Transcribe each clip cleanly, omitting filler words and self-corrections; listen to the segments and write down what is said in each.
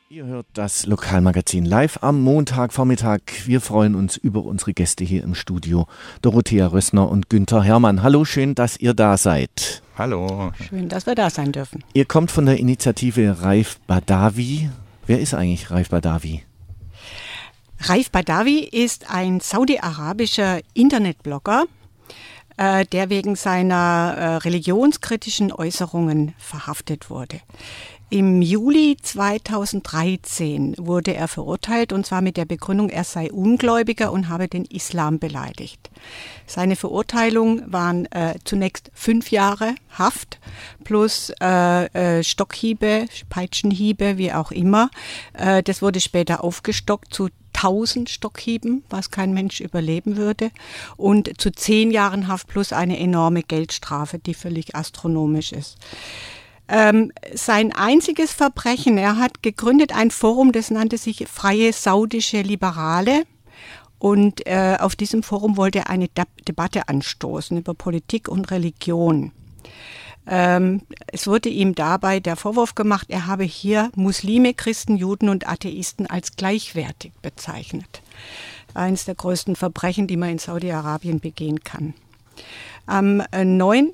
Ihr hört das Lokalmagazin live am Montagvormittag. Wir freuen uns über unsere Gäste hier im Studio, Dorothea Rössner und Günther Herrmann. Hallo, schön, dass ihr da seid. Hallo. Schön, dass wir da sein dürfen. Ihr kommt von der Initiative Raif Badawi. Wer ist eigentlich Raif Badawi? Raif Badawi ist ein saudi-arabischer Internetblogger, der wegen seiner religionskritischen Äußerungen verhaftet wurde. Im Juli 2013 wurde er verurteilt, und zwar mit der Begründung, er sei Ungläubiger und habe den Islam beleidigt. Seine Verurteilung waren zunächst 5 Jahre Haft plus Stockhiebe, Peitschenhiebe, wie auch immer. Das wurde später aufgestockt zu 1000 Stockhieben, was kein Mensch überleben würde, und zu 10 Jahren Haft plus eine enorme Geldstrafe, die völlig astronomisch ist. Sein einziges Verbrechen, er hat gegründet ein Forum, das nannte sich Freie Saudische Liberale, und auf diesem Forum wollte er eine Debatte anstoßen über Politik und Religion. Es wurde ihm dabei der Vorwurf gemacht, er habe hier Muslime, Christen, Juden und Atheisten als gleichwertig bezeichnet. Eines der größten Verbrechen, die man in Saudi-Arabien begehen kann. Am 9.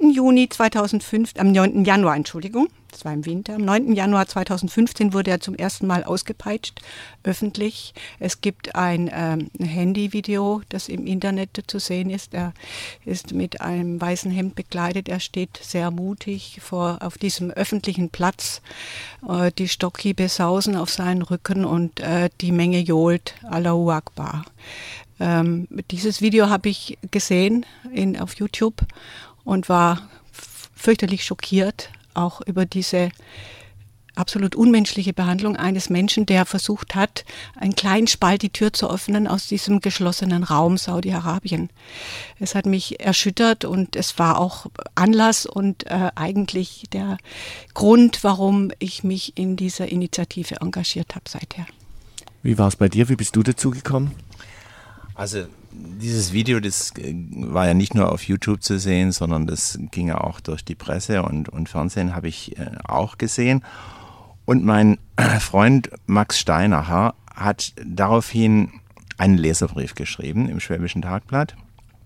Januar, das war im Winter, am 9. Januar 2015 wurde er zum ersten Mal ausgepeitscht, öffentlich. Es gibt ein Handyvideo, das im Internet zu sehen ist. Er ist mit einem weißen Hemd bekleidet, er steht sehr mutig auf diesem öffentlichen Platz. Die Stockhiebe sausen auf seinen Rücken und die Menge johlt Allahu Akbar. Dieses Video habe ich gesehen auf YouTube und war fürchterlich schockiert, auch über diese absolut unmenschliche Behandlung eines Menschen, der versucht hat, einen kleinen Spalt die Tür zu öffnen aus diesem geschlossenen Raum Saudi-Arabien. Es hat mich erschüttert und es war auch Anlass und eigentlich der Grund, warum ich mich in dieser Initiative engagiert habe seither. Wie war es bei dir? Wie bist du dazu gekommen? Also dieses Video, das war ja nicht nur auf YouTube zu sehen, sondern das ging ja auch durch die Presse und Fernsehen, habe ich auch gesehen. Und mein Freund Max Steinacher hat daraufhin einen Leserbrief geschrieben im Schwäbischen Tagblatt.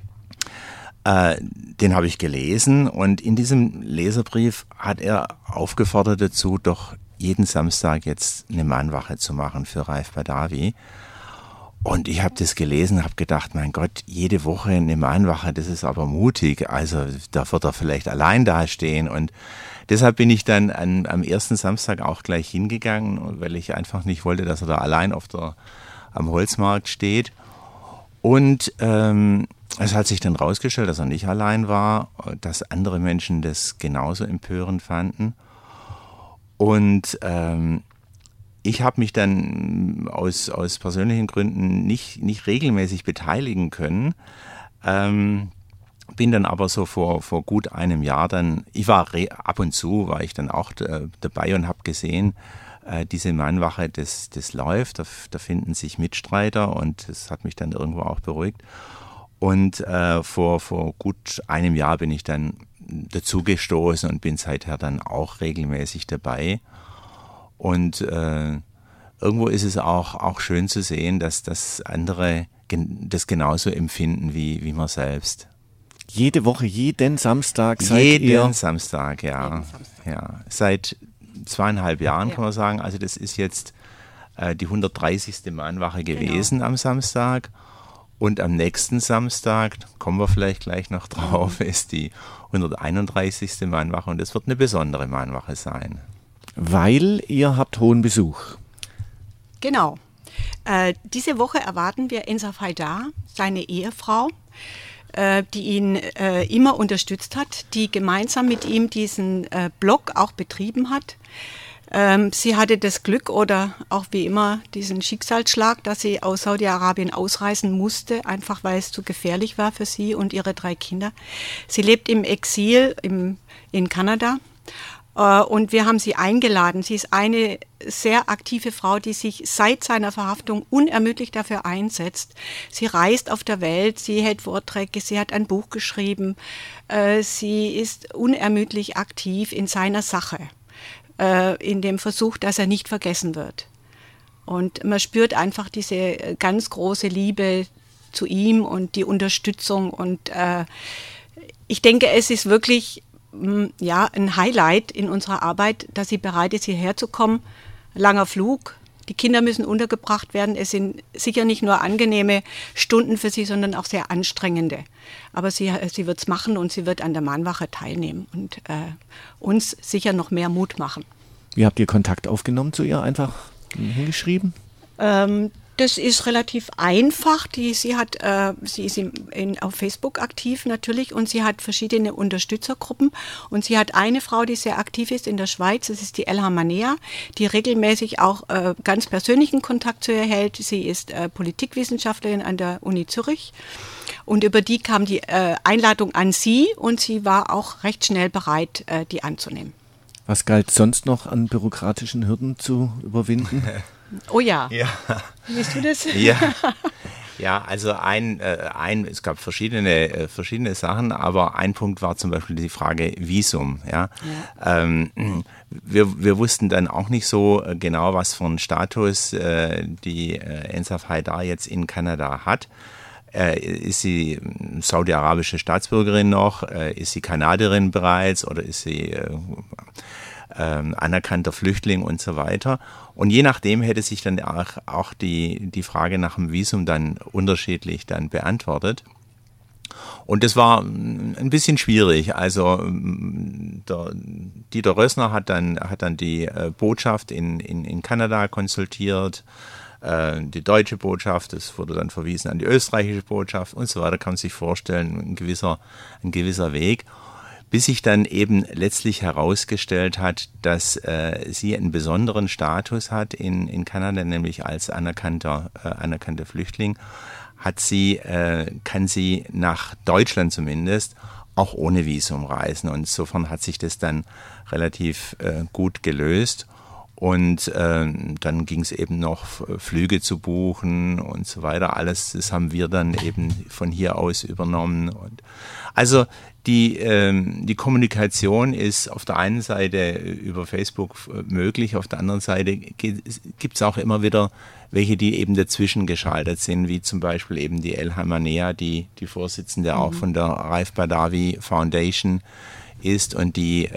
Den habe ich gelesen, und in diesem Leserbrief hat er aufgefordert dazu, doch jeden Samstag jetzt eine Mahnwache zu machen für Raif Badawi. Und ich habe das gelesen, habe gedacht, mein Gott, jede Woche eine Mahnwache, das ist aber mutig. Also da wird er vielleicht allein dastehen. Und deshalb bin ich dann am ersten Samstag auch gleich hingegangen, weil ich einfach nicht wollte, dass er da allein am Holzmarkt steht. Und es hat sich dann rausgestellt, dass er nicht allein war, dass andere Menschen das genauso empörend fanden. Und ich habe mich dann aus persönlichen Gründen nicht regelmäßig beteiligen können, bin dann aber so vor gut einem Jahr dann, ab und zu war ich dann auch dabei und habe gesehen, diese Mahnwache, das läuft, da finden sich Mitstreiter, und das hat mich dann irgendwo auch beruhigt. Und vor gut einem Jahr bin ich dann dazugestoßen und bin seither dann auch regelmäßig dabei. Und irgendwo ist es auch schön zu sehen, dass andere das genauso empfinden wie man selbst. Jede Woche, jeden Samstag Jeden Samstag, ja. Ja. Seit 2,5 Jahren kann man sagen. Also das ist jetzt die 130. Mahnwache gewesen am Samstag. Und am nächsten Samstag, kommen wir vielleicht gleich noch drauf, ist die 131. Mahnwache. Und es wird eine besondere Mahnwache sein. Weil ihr habt hohen Besuch. Genau. Diese Woche erwarten wir Ensaf Haidar, seine Ehefrau, die ihn immer unterstützt hat, die gemeinsam mit ihm diesen Blog auch betrieben hat. Sie hatte das Glück oder auch wie immer diesen Schicksalsschlag, dass sie aus Saudi-Arabien ausreisen musste, einfach weil es zu gefährlich war für sie und ihre 3 Kinder. Sie lebt im Exil in Kanada. Und wir haben sie eingeladen. Sie ist eine sehr aktive Frau, die sich seit seiner Verhaftung unermüdlich dafür einsetzt. Sie reist auf der Welt, sie hält Vorträge, sie hat ein Buch geschrieben. Sie ist unermüdlich aktiv in seiner Sache, in dem Versuch, dass er nicht vergessen wird. Und man spürt einfach diese ganz große Liebe zu ihm und die Unterstützung. Und ich denke, es ist wirklich ein Highlight in unserer Arbeit, dass sie bereit ist, hierher zu kommen. Langer Flug. Die Kinder müssen untergebracht werden. Es sind sicher nicht nur angenehme Stunden für sie, sondern auch sehr anstrengende. Aber sie wird es machen und sie wird an der Mahnwache teilnehmen und uns sicher noch mehr Mut machen. Wie habt ihr Kontakt aufgenommen zu ihr? Einfach hingeschrieben? Das ist relativ einfach. Sie ist auf Facebook aktiv natürlich und sie hat verschiedene Unterstützergruppen. Und sie hat eine Frau, die sehr aktiv ist in der Schweiz, das ist die Elha Manea, die regelmäßig auch ganz persönlichen Kontakt zu ihr hält. Sie ist Politikwissenschaftlerin an der Uni Zürich. Und über die kam die Einladung an sie und sie war auch recht schnell bereit, die anzunehmen. Was galt sonst noch an bürokratischen Hürden zu überwinden? Oh ja. Ja. Siehst du das? Ja, also es gab verschiedene Sachen, aber ein Punkt war zum Beispiel die Frage Visum. Ja. Wir wussten dann auch nicht so genau, was für einen Status die Ensaf Haidar jetzt in Kanada hat. Ist sie saudi-arabische Staatsbürgerin noch? Ist sie Kanadierin bereits oder ist sie anerkannter Flüchtling und so weiter? Und je nachdem hätte sich dann auch die Frage nach dem Visum dann unterschiedlich dann beantwortet. Und das war ein bisschen schwierig. Also der Dieter Rössner hat dann die Botschaft in Kanada konsultiert, die deutsche Botschaft, das wurde dann verwiesen an die österreichische Botschaft und so weiter, kann man sich vorstellen, ein gewisser Weg, bis sich dann eben letztlich herausgestellt hat, dass sie einen besonderen Status hat in Kanada, nämlich als anerkannter Flüchtling, kann sie nach Deutschland zumindest auch ohne Visum reisen. Und insofern hat sich das dann relativ gut gelöst. Und dann ging es eben noch, Flüge zu buchen und so weiter. Alles, das haben wir dann eben von hier aus übernommen. Und also die Kommunikation ist auf der einen Seite über Facebook möglich, auf der anderen Seite gibt es auch immer wieder welche, die eben dazwischen geschaltet sind, wie zum Beispiel eben die Elha Manea, die Vorsitzende auch von der Raif Badawi Foundation ist und die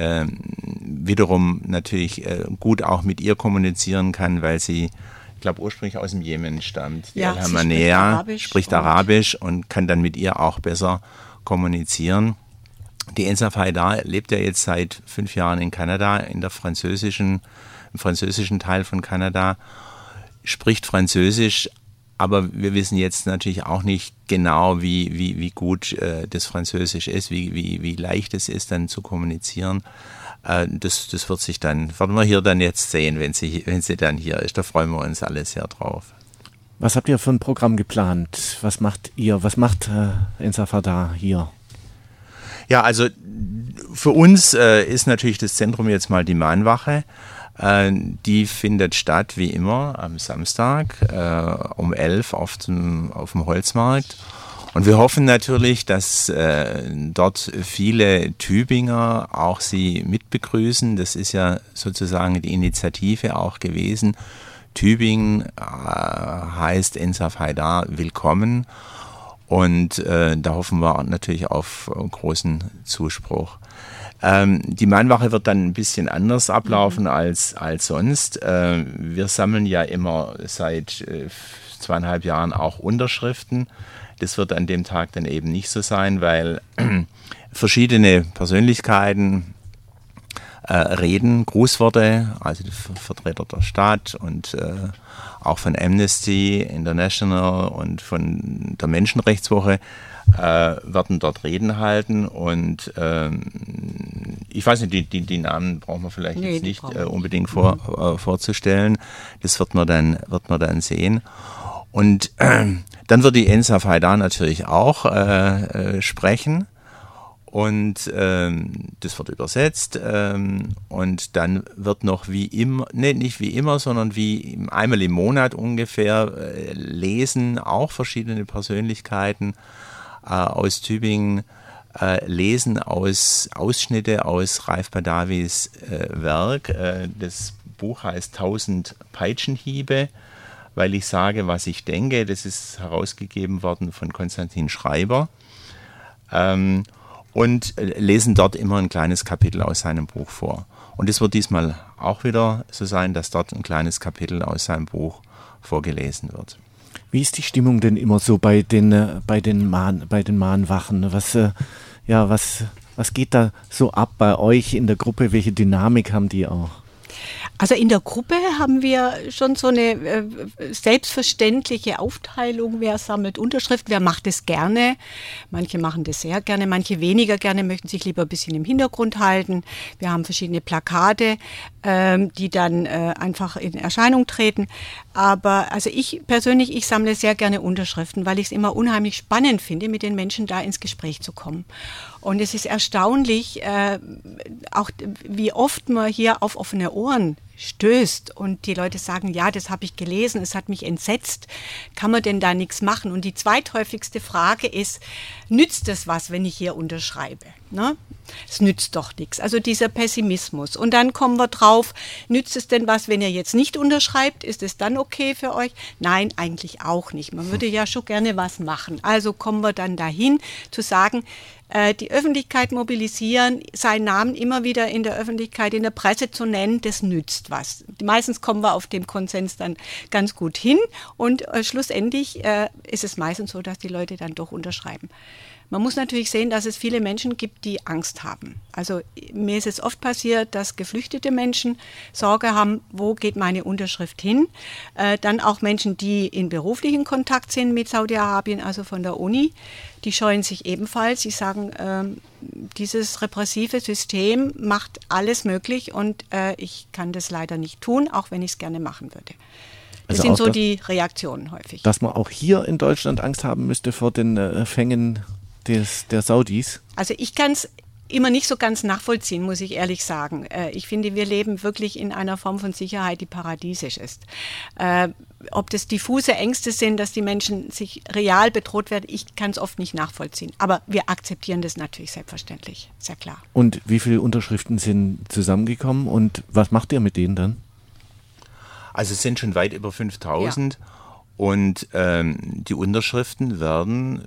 wiederum natürlich gut auch mit ihr kommunizieren kann, weil sie, ich glaube, ursprünglich aus dem Jemen stammt. Die Elha Manea spricht Arabisch und kann dann mit ihr auch besser kommunizieren. Die Ensaf Haidar lebt ja jetzt seit 5 Jahren in Kanada, im französischen Teil von Kanada, spricht Französisch, aber wir wissen jetzt natürlich auch nicht genau, wie gut das Französisch ist, wie leicht es ist, dann zu kommunizieren. Das werden wir hier dann jetzt sehen, wenn sie dann hier ist. Da freuen wir uns alle sehr drauf. Was habt ihr für ein Programm geplant? Was macht ihr? Was macht Ensaf Haidar hier? Ja, also für uns ist natürlich das Zentrum jetzt mal die Mahnwache. Die findet statt wie immer am Samstag um 11 auf dem Holzmarkt. Und wir hoffen natürlich, dass dort viele Tübinger auch sie mitbegrüßen. Das ist ja sozusagen die Initiative auch gewesen. Tübingen heißt Ensaf Haidar willkommen. Und da hoffen wir natürlich auf großen Zuspruch. Die Mahnwache wird dann ein bisschen anders ablaufen als sonst. Wir sammeln ja immer seit 2,5 Jahren auch Unterschriften. Das wird an dem Tag dann eben nicht so sein, weil verschiedene Persönlichkeiten reden, Grußworte, also die Vertreter der Stadt und auch von Amnesty International und von der Menschenrechtswoche werden dort Reden halten und ich weiß nicht, die Namen brauchen wir vielleicht jetzt nicht unbedingt vorzustellen. Das wird man dann sehen. Und dann wird die Ensaf Haidar natürlich auch sprechen. Und das wird übersetzt und dann wird noch wie immer, nicht wie immer, sondern wie einmal im Monat ungefähr lesen auch verschiedene Persönlichkeiten aus Tübingen, lesen Ausschnitte aus Raif Badawis Werk. Das Buch heißt 1000 Peitschenhiebe weil ich sage, was ich denke. Das ist herausgegeben worden von Konstantin Schreiber. Und lesen dort immer ein kleines Kapitel aus seinem Buch vor. Und es wird diesmal auch wieder so sein, dass dort ein kleines Kapitel aus seinem Buch vorgelesen wird. Wie ist die Stimmung denn immer so bei den Mahnwachen? Was geht da so ab bei euch in der Gruppe? Welche Dynamik haben die auch? Also in der Gruppe haben wir schon so eine selbstverständliche Aufteilung, wer sammelt Unterschriften, wer macht es gerne. Manche machen das sehr gerne, manche weniger gerne, möchten sich lieber ein bisschen im Hintergrund halten. Wir haben verschiedene Plakate, die dann einfach in Erscheinung treten. Aber also ich persönlich, ich sammle sehr gerne Unterschriften, weil ich es immer unheimlich spannend finde, mit den Menschen da ins Gespräch zu kommen. Und es ist erstaunlich, auch wie oft man hier auf offene Ohren stößt und die Leute sagen, ja, das habe ich gelesen, es hat mich entsetzt, kann man denn da nichts machen? Und die zweithäufigste Frage ist, nützt es was, wenn ich hier unterschreibe? Ne? Es nützt doch nichts. Also dieser Pessimismus. Und dann kommen wir drauf, nützt es denn was, wenn ihr jetzt nicht unterschreibt? Ist es dann okay für euch? Nein, eigentlich auch nicht. Man würde ja schon gerne was machen. Also kommen wir dann dahin zu sagen, die Öffentlichkeit mobilisieren, seinen Namen immer wieder in der Öffentlichkeit, in der Presse zu nennen, das nützt was. Meistens kommen wir auf dem Konsens dann ganz gut hin und schlussendlich ist es meistens so, dass die Leute dann doch unterschreiben. Man muss natürlich sehen, dass es viele Menschen gibt, die Angst haben. Also mir ist es oft passiert, dass geflüchtete Menschen Sorge haben, wo geht meine Unterschrift hin? Dann auch Menschen, die in beruflichen Kontakt sind mit Saudi-Arabien, also von der Uni, die scheuen sich ebenfalls. Sie sagen, dieses repressive System macht alles möglich und ich kann das leider nicht tun, auch wenn ich es gerne machen würde. Das sind so die Reaktionen häufig. Dass man auch hier in Deutschland Angst haben müsste vor den Fängen der Saudis? Also ich kann es immer nicht so ganz nachvollziehen, muss ich ehrlich sagen. Ich finde, wir leben wirklich in einer Form von Sicherheit, die paradiesisch ist. Ob das diffuse Ängste sind, dass die Menschen sich real bedroht werden, ich kann es oft nicht nachvollziehen. Aber wir akzeptieren das natürlich selbstverständlich, sehr klar. Und wie viele Unterschriften sind zusammengekommen und was macht ihr mit denen dann? Also es sind schon weit über 5.000. Ja. Und die Unterschriften werden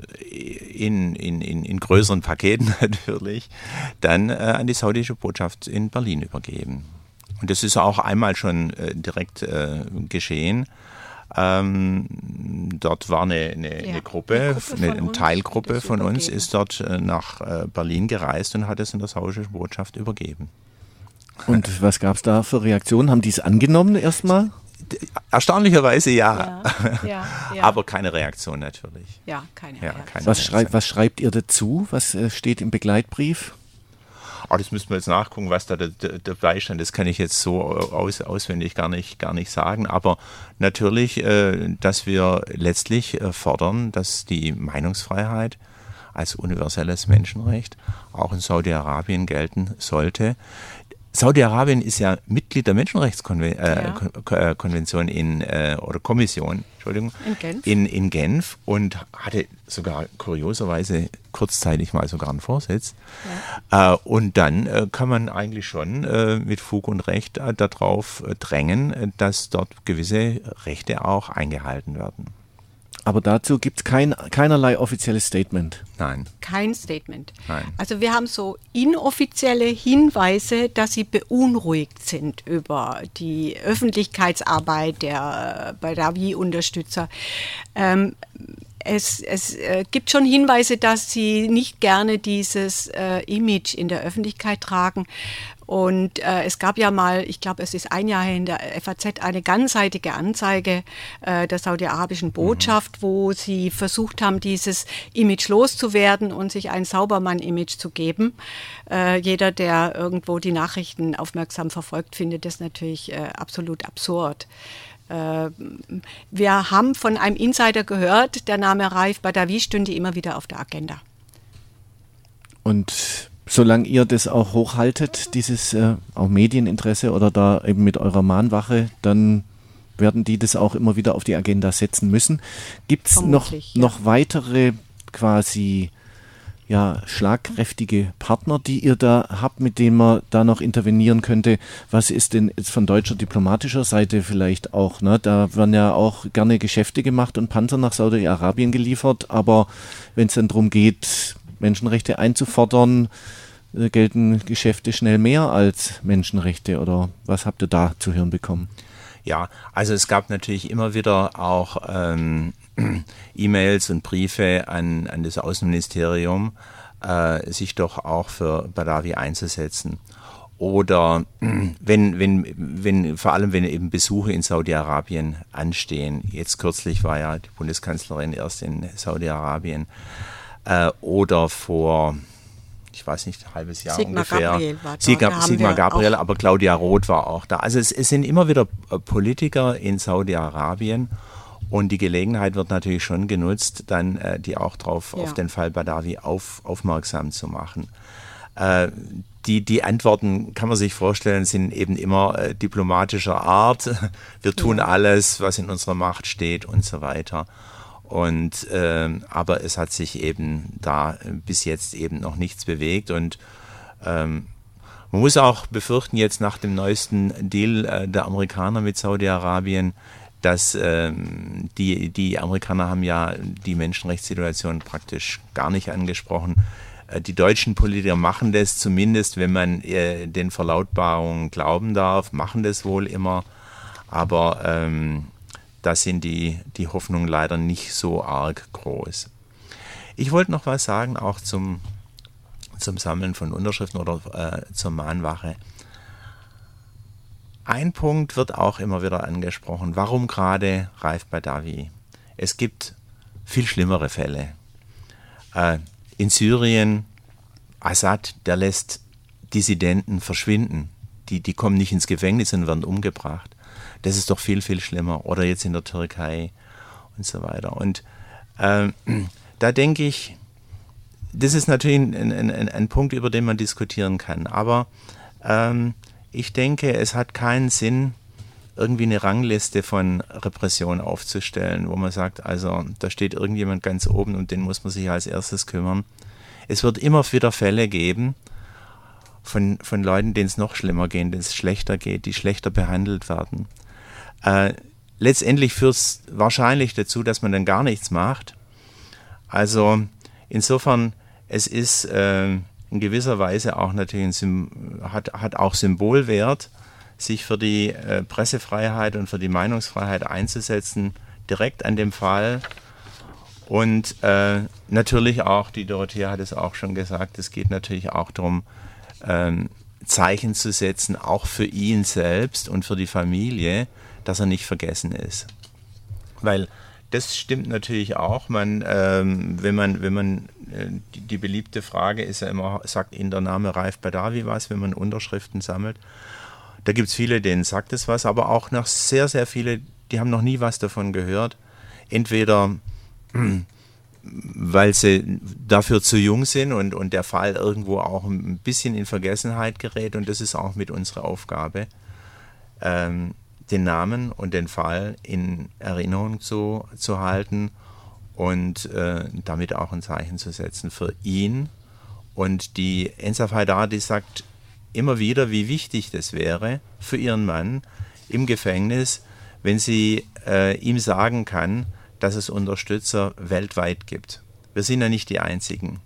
in größeren Paketen natürlich dann an die saudische Botschaft in Berlin übergeben. Und das ist auch einmal schon direkt geschehen. Dort war eine Gruppe, eine Teilgruppe von uns ist dort nach Berlin gereist und hat es in der saudischen Botschaft übergeben. Und was gab es da für Reaktionen? Haben die es angenommen erstmal? Erstaunlicherweise ja. Aber keine Reaktion natürlich. Ja, keine Reaktion. Was schreibt ihr dazu? Was steht im Begleitbrief? Das müssen wir jetzt nachgucken, was da dabei stand. Das kann ich jetzt so auswendig gar nicht sagen. Aber natürlich, dass wir letztlich fordern, dass die Meinungsfreiheit als universelles Menschenrecht auch in Saudi-Arabien gelten sollte. Saudi-Arabien ist ja Mitglied der Menschenrechtskonvention oder Kommission, Entschuldigung, in Genf und hatte sogar kurioserweise kurzzeitig mal sogar einen Vorsitz. Ja. Und dann kann man eigentlich schon mit Fug und Recht darauf drängen, dass dort gewisse Rechte auch eingehalten werden. Aber dazu gibt es keinerlei offizielles Statement. Nein. Kein Statement. Nein. Also wir haben so inoffizielle Hinweise, dass sie beunruhigt sind über die Öffentlichkeitsarbeit der Badawi-Unterstützer. Es gibt schon Hinweise, dass sie nicht gerne dieses Image in der Öffentlichkeit tragen. Und es gab ja mal, ich glaube, es ist ein Jahr her in der FAZ, eine ganzseitige Anzeige der saudi-arabischen Botschaft, wo sie versucht haben, dieses Image loszuwerden und sich ein Saubermann-Image zu geben. Jeder, der irgendwo die Nachrichten aufmerksam verfolgt, findet das natürlich absolut absurd. Wir haben von einem Insider gehört, der Name Raif Badawi stünde immer wieder auf der Agenda. Und solange ihr das auch hochhaltet, dieses auch Medieninteresse oder da eben mit eurer Mahnwache, dann werden die das auch immer wieder auf die Agenda setzen müssen. Gibt es noch weitere quasi schlagkräftige Partner, die ihr da habt, mit denen man da noch intervenieren könnte. Was ist denn jetzt von deutscher diplomatischer Seite vielleicht auch? Ne? Da werden ja auch gerne Geschäfte gemacht und Panzer nach Saudi-Arabien geliefert, aber wenn es dann darum geht, Menschenrechte einzufordern, gelten Geschäfte schnell mehr als Menschenrechte, oder was habt ihr da zu hören bekommen? Ja, also es gab natürlich immer wieder auch E-Mails und Briefe an das Außenministerium, sich doch auch für Badawi einzusetzen. Oder vor allem wenn eben Besuche in Saudi-Arabien anstehen. Jetzt kürzlich war ja die Bundeskanzlerin erst in Saudi-Arabien, oder vor, ich weiß nicht, ein halbes Jahr Sigmar ungefähr. Gabriel war da. Sigmar Gabriel, aber Claudia Roth war auch da. Also es sind immer wieder Politiker in Saudi-Arabien, und die Gelegenheit wird natürlich schon genutzt, dann die auch auf den Fall Badawi aufmerksam zu machen. Die Antworten, kann man sich vorstellen, sind eben immer diplomatischer Art. Wir tun alles, was in unserer Macht steht und so weiter. Und aber es hat sich eben da bis jetzt eben noch nichts bewegt, und man muss auch befürchten, jetzt nach dem neuesten Deal der Amerikaner mit Saudi-Arabien, dass die Amerikaner haben ja die Menschenrechtssituation praktisch gar nicht angesprochen. Die deutschen Politiker machen das zumindest, wenn man den Verlautbarungen glauben darf, machen das wohl immer, aber da sind die Hoffnungen leider nicht so arg groß. Ich wollte noch was sagen, auch zum Sammeln von Unterschriften oder zur Mahnwache. Ein Punkt wird auch immer wieder angesprochen. Warum gerade Raif Badawi? Es gibt viel schlimmere Fälle. In Syrien, Assad, der lässt Dissidenten verschwinden. Die kommen nicht ins Gefängnis und werden umgebracht. Das ist doch viel, viel schlimmer. Oder jetzt in der Türkei und so weiter. Und da denke ich, das ist natürlich ein Punkt, über den man diskutieren kann. Aber ich denke, es hat keinen Sinn, irgendwie eine Rangliste von Repression aufzustellen, wo man sagt, also da steht irgendjemand ganz oben und den muss man sich als erstes kümmern. Es wird immer wieder Fälle geben von Leuten, denen es noch schlimmer geht, denen es schlechter geht, die schlechter behandelt werden. Letztendlich führt es wahrscheinlich dazu, dass man dann gar nichts macht. Also insofern, es ist in gewisser Weise auch natürlich hat auch Symbolwert, sich für die Pressefreiheit und für die Meinungsfreiheit einzusetzen, direkt an dem Fall. Und natürlich auch, die Dorothea hat es auch schon gesagt, es geht natürlich auch darum, Zeichen zu setzen, auch für ihn selbst und für die Familie, dass er nicht vergessen ist. Weil das stimmt natürlich auch. Wenn man die beliebte Frage ist ja immer, sagt Ihnen der Name Raif Badawi was, wenn man Unterschriften sammelt? Da gibt es viele, denen sagt es was, aber auch noch sehr, sehr viele, die haben noch nie was davon gehört. Entweder weil sie dafür zu jung sind und der Fall irgendwo auch ein bisschen in Vergessenheit gerät, und das ist auch mit unserer Aufgabe, den Namen und den Fall in Erinnerung zu halten und damit auch ein Zeichen zu setzen für ihn. Und die Ensaf Haidar, die sagt immer wieder, wie wichtig das wäre für ihren Mann im Gefängnis, wenn sie ihm sagen kann, dass es Unterstützer weltweit gibt. Wir sind ja nicht die Einzigen.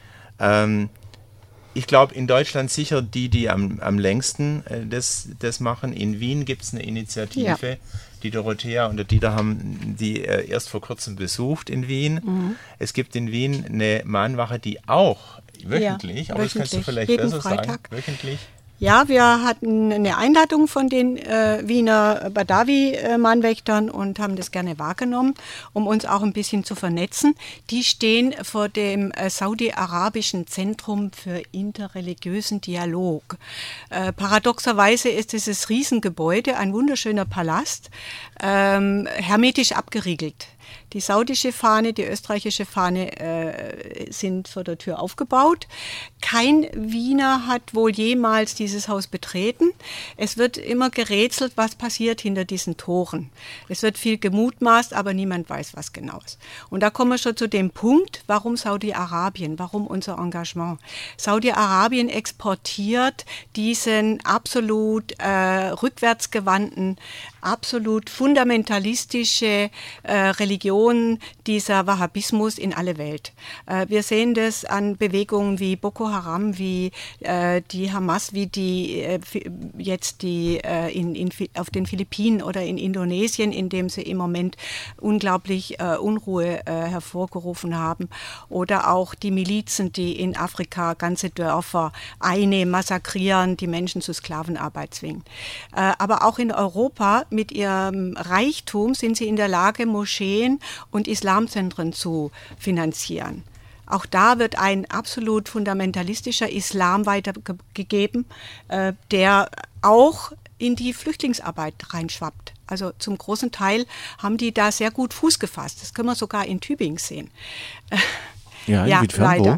Ich glaube, in Deutschland sicher die am längsten das machen. In Wien gibt es eine Initiative, ja. Die Dorothea und der Dieter haben die erst vor kurzem besucht in Wien. Mhm. Es gibt in Wien eine Mahnwache, die auch wöchentlich, aber das kannst du vielleicht jeden besser Freitag sagen, wöchentlich. Ja, wir hatten eine Einladung von den Wiener Badawi-Mahnwächtern und haben das gerne wahrgenommen, um uns auch ein bisschen zu vernetzen. Die stehen vor dem Saudi-Arabischen Zentrum für interreligiösen Dialog. Paradoxerweise ist dieses Riesengebäude ein wunderschöner Palast, hermetisch abgeriegelt. Die saudische Fahne, die österreichische Fahne sind vor der Tür aufgebaut. Kein Wiener hat wohl jemals dieses Haus betreten. Es wird immer gerätselt, was passiert hinter diesen Toren. Es wird viel gemutmaßt, aber niemand weiß, was genau ist. Und da kommen wir schon zu dem Punkt, warum Saudi-Arabien, warum unser Engagement. Saudi-Arabien exportiert diesen absolut rückwärtsgewandten, absolut fundamentalistische Religion, dieser Wahhabismus in alle Welt. Wir sehen das an Bewegungen wie Boko Haram, wie die Hamas, wie die jetzt die auf den Philippinen oder in Indonesien, in dem sie im Moment unglaublich Unruhe hervorgerufen haben, oder auch die Milizen, die in Afrika ganze Dörfer einnehmen, massakrieren, die Menschen zu Sklavenarbeit zwingen. Aber auch in Europa mit ihrem Reichtum sind sie in der Lage, Moscheen und Islamzentren zu finanzieren. Auch da wird ein absolut fundamentalistischer Islam weitergegeben, der auch in die Flüchtlingsarbeit reinschwappt. Also zum großen Teil haben die da sehr gut Fuß gefasst. Das können wir sogar in Tübingen sehen. Ja, inwiefern?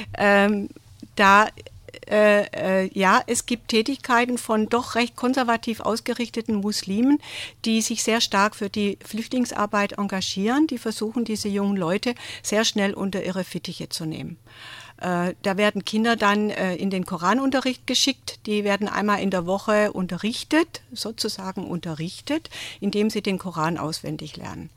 Es gibt Tätigkeiten von doch recht konservativ ausgerichteten Muslimen, die sich sehr stark für die Flüchtlingsarbeit engagieren. Die versuchen, diese jungen Leute sehr schnell unter ihre Fittiche zu nehmen. Da werden Kinder dann in den Koranunterricht geschickt. Die werden einmal in der Woche sozusagen unterrichtet, indem sie den Koran auswendig lernen.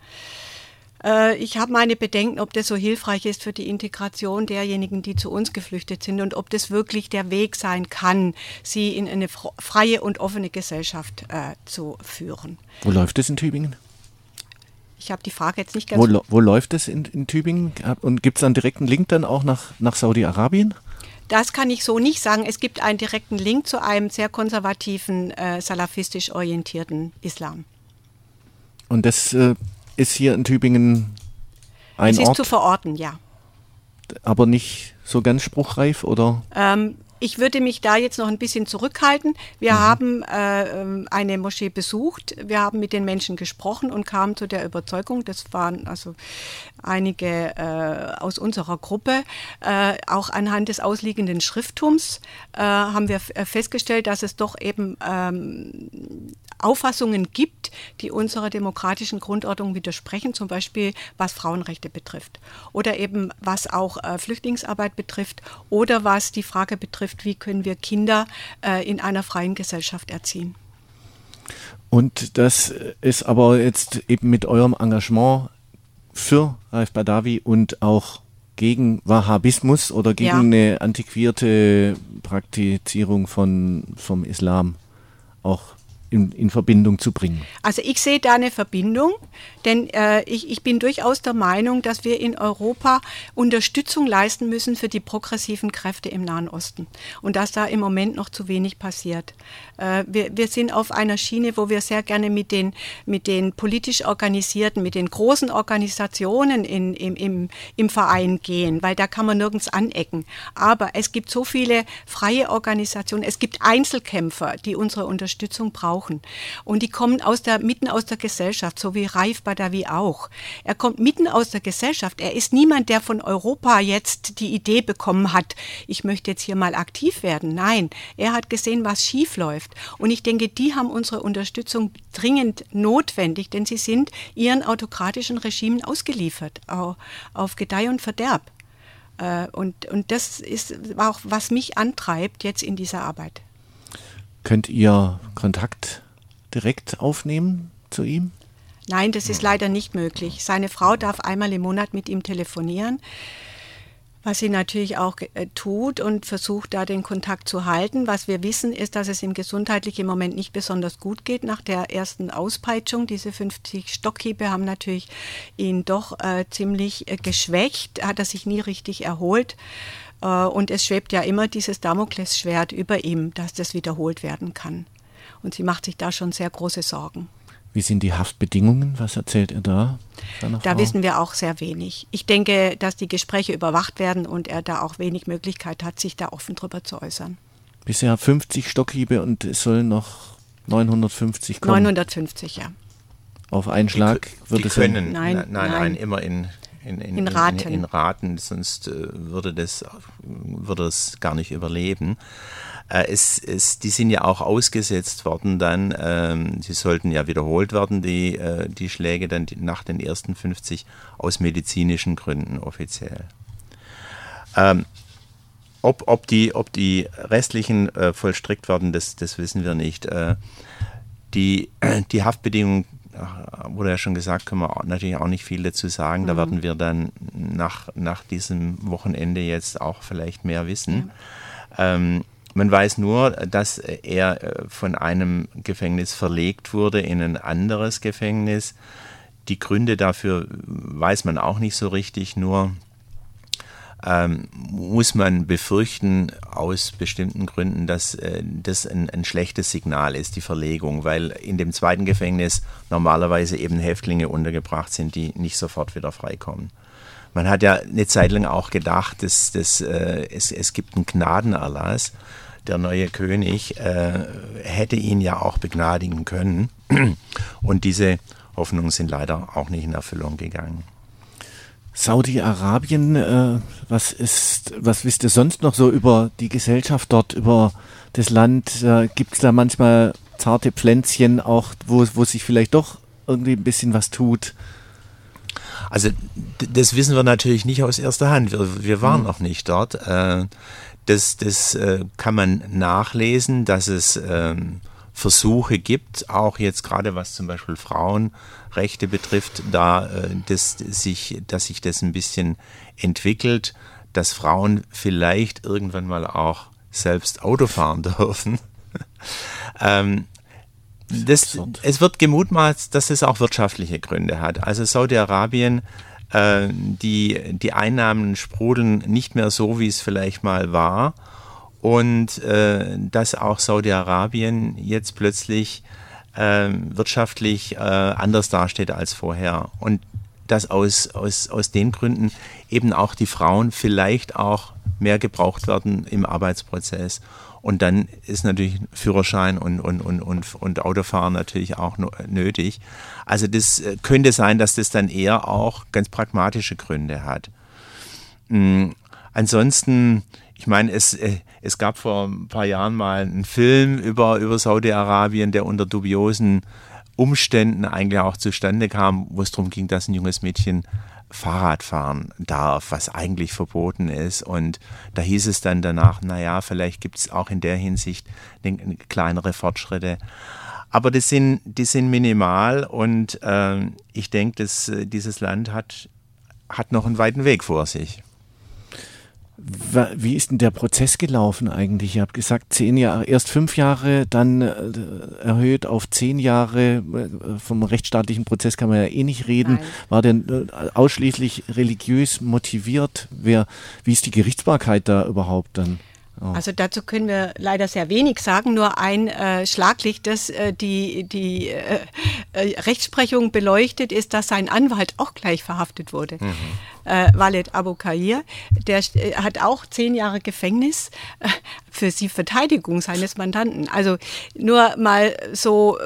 Ich habe meine Bedenken, ob das so hilfreich ist für die Integration derjenigen, die zu uns geflüchtet sind, und ob das wirklich der Weg sein kann, sie in eine freie und offene Gesellschaft zu führen. Wo läuft es in Tübingen? Ich habe die Frage jetzt nicht ganz... Wo läuft es in Tübingen? Und gibt es einen direkten Link dann auch nach Saudi-Arabien? Das kann ich so nicht sagen. Es gibt einen direkten Link zu einem sehr konservativen, salafistisch orientierten Islam. Und das ist hier in Tübingen ein Ort? Es ist zu verorten, ja. Aber nicht so ganz spruchreif, oder? Ich würde mich da jetzt noch ein bisschen zurückhalten. Wir haben eine Moschee besucht, wir haben mit den Menschen gesprochen und kamen zu der Überzeugung, das waren also einige aus unserer Gruppe, auch anhand des ausliegenden Schrifttums haben wir festgestellt, dass es doch eben Auffassungen gibt, die unserer demokratischen Grundordnung widersprechen, zum Beispiel was Frauenrechte betrifft oder eben was auch Flüchtlingsarbeit betrifft oder was die Frage betrifft, wie können wir Kinder in einer freien Gesellschaft erziehen. Und das ist aber jetzt eben mit eurem Engagement für Raif Badawi und auch gegen Wahhabismus oder gegen eine antiquierte Praktizierung vom Islam auch in Verbindung zu bringen. Also ich sehe da eine Verbindung, denn ich bin durchaus der Meinung, dass wir in Europa Unterstützung leisten müssen für die progressiven Kräfte im Nahen Osten und dass da im Moment noch zu wenig passiert. Wir sind auf einer Schiene, wo wir sehr gerne mit den politisch organisierten, mit den großen Organisationen im Verein gehen, weil da kann man nirgends anecken. Aber es gibt so viele freie Organisationen, es gibt Einzelkämpfer, die unsere Unterstützung brauchen. Und die kommen mitten aus der Gesellschaft, so wie Raif Badawi auch. Er kommt mitten aus der Gesellschaft. Er ist niemand, der von Europa jetzt die Idee bekommen hat, ich möchte jetzt hier mal aktiv werden. Nein, er hat gesehen, was schief läuft. Und ich denke, die haben unsere Unterstützung dringend notwendig, denn sie sind ihren autokratischen Regimen ausgeliefert, auf Gedeih und Verderb. Und das ist auch, was mich antreibt jetzt in dieser Arbeit. Könnt ihr Kontakt direkt aufnehmen zu ihm? Nein, das ist leider nicht möglich. Seine Frau darf einmal im Monat mit ihm telefonieren, was sie natürlich auch tut und versucht, da den Kontakt zu halten. Was wir wissen, ist, dass es ihm gesundheitlich im Moment nicht besonders gut geht nach der ersten Auspeitschung. Diese 50 Stockhiebe haben natürlich ihn doch ziemlich geschwächt, hat er sich nie richtig erholt. Und es schwebt ja immer dieses Damoklesschwert über ihm, dass das wiederholt werden kann. Und sie macht sich da schon sehr große Sorgen. Wie sind die Haftbedingungen? Was erzählt ihr da? Da wissen wir auch sehr wenig. Ich denke, dass die Gespräche überwacht werden und er da auch wenig Möglichkeit hat, sich da offen drüber zu äußern. Bisher 50 Stockhiebe und es sollen noch 950 kommen. 950, ja. auf einen Schlag? Die können, nein, immer in Raten, sonst würde das gar nicht überleben. Die sind ja auch ausgesetzt worden dann, sie sollten ja wiederholt werden, die Schläge dann nach den ersten 50 aus medizinischen Gründen offiziell. Ob die restlichen vollstreckt werden, das wissen wir nicht. Die Haftbedingungen, wurde ja schon gesagt, können wir natürlich auch nicht viel dazu sagen. Da werden wir dann nach diesem Wochenende jetzt auch vielleicht mehr wissen. Ja. Man weiß nur, dass er von einem Gefängnis verlegt wurde in ein anderes Gefängnis. Die Gründe dafür weiß man auch nicht so richtig, nur muss man befürchten aus bestimmten Gründen, dass das ein schlechtes Signal ist, die Verlegung, weil in dem zweiten Gefängnis normalerweise eben Häftlinge untergebracht sind, die nicht sofort wieder freikommen. Man hat ja eine Zeit lang auch gedacht, dass es gibt einen Gnadenerlass. Der neue König hätte ihn ja auch begnadigen können. Und diese Hoffnungen sind leider auch nicht in Erfüllung gegangen. Saudi-Arabien, was wisst ihr sonst noch so über die Gesellschaft dort, über das Land? Gibt es da manchmal zarte Pflänzchen auch, wo sich vielleicht doch irgendwie ein bisschen was tut? Also das wissen wir natürlich nicht aus erster Hand. Wir waren noch nicht dort. Das kann man nachlesen, dass es Versuche gibt, auch jetzt gerade was zum Beispiel Frauenrechte betrifft, dass sich das ein bisschen entwickelt, dass Frauen vielleicht irgendwann mal auch selbst Auto fahren dürfen. Es wird gemutmaßt, dass es auch wirtschaftliche Gründe hat. Also Saudi-Arabien, die Einnahmen sprudeln nicht mehr so, wie es vielleicht mal war. Und dass auch Saudi-Arabien jetzt plötzlich wirtschaftlich anders dasteht als vorher. Und dass aus den Gründen eben auch die Frauen vielleicht auch mehr gebraucht werden im Arbeitsprozess. Und dann ist natürlich Führerschein und Autofahren natürlich auch nötig. Also das könnte sein, dass das dann eher auch ganz pragmatische Gründe hat. Ansonsten, ich meine, es gab vor ein paar Jahren mal einen Film über Saudi-Arabien, der unter dubiosen Umständen eigentlich auch zustande kam, wo es darum ging, dass ein junges Mädchen Fahrrad fahren darf, was eigentlich verboten ist. Und da hieß es dann danach, naja, vielleicht gibt es auch in der Hinsicht kleinere Fortschritte. Aber die sind minimal und ich denke, dass dieses Land hat noch einen weiten Weg vor sich. Wie ist denn der Prozess gelaufen eigentlich? Ihr habt gesagt, 10 Jahre, erst 5 Jahre, dann erhöht auf 10 Jahre. Vom rechtsstaatlichen Prozess kann man ja eh nicht reden. Nein. War denn ausschließlich religiös motiviert? Wie ist die Gerichtsbarkeit da überhaupt dann? Oh. Also dazu können wir leider sehr wenig sagen, nur ein Schlaglicht, das die Rechtsprechung beleuchtet, ist, dass sein Anwalt auch gleich verhaftet wurde. Walid Abou-Khair, der hat auch 10 Jahre Gefängnis für die Verteidigung seines Mandanten. Also nur mal so,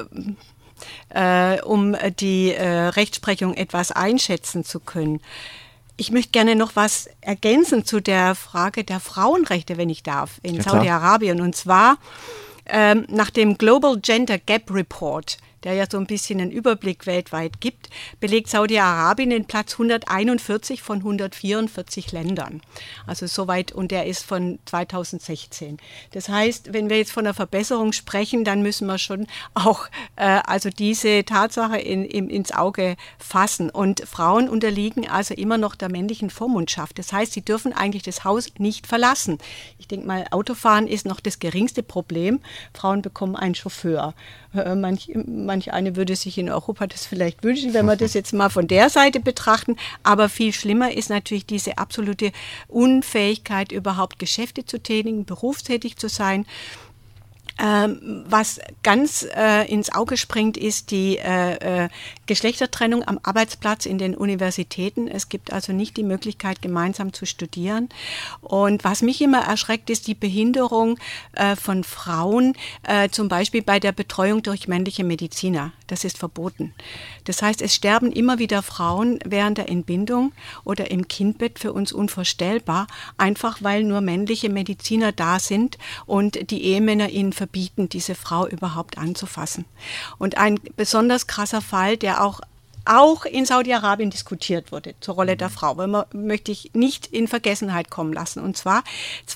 um die Rechtsprechung etwas einschätzen zu können. Ich möchte gerne noch was ergänzen zu der Frage der Frauenrechte, wenn ich darf, in Saudi-Arabien. Und zwar nach dem Global Gender Gap Report, der ja so ein bisschen einen Überblick weltweit gibt, belegt Saudi-Arabien den Platz 141 von 144 Ländern. Also soweit, und der ist von 2016. Das heißt, wenn wir jetzt von einer Verbesserung sprechen, dann müssen wir schon auch also diese Tatsache ins Auge fassen. Und Frauen unterliegen also immer noch der männlichen Vormundschaft. Das heißt, sie dürfen eigentlich das Haus nicht verlassen. Ich denke mal, Autofahren ist noch das geringste Problem. Frauen bekommen einen Chauffeur. Manch eine würde sich in Europa das vielleicht wünschen, wenn wir das jetzt mal von der Seite betrachten. Aber viel schlimmer ist natürlich diese absolute Unfähigkeit, überhaupt Geschäfte zu tätigen, berufstätig zu sein. Was ganz ins Auge springt, ist die Geschlechtertrennung am Arbeitsplatz in den Universitäten. Es gibt also nicht die Möglichkeit, gemeinsam zu studieren. Und was mich immer erschreckt, ist die Behinderung von Frauen, zum Beispiel bei der Betreuung durch männliche Mediziner. Das ist verboten. Das heißt, es sterben immer wieder Frauen während der Entbindung oder im Kindbett, für uns unvorstellbar, einfach weil nur männliche Mediziner da sind und die Ehemänner ihnen verbieten, diese Frau überhaupt anzufassen. Und ein besonders krasser Fall, der auch in Saudi-Arabien diskutiert wurde, zur Rolle der Frau, weil man möchte ich nicht in Vergessenheit kommen lassen. Und zwar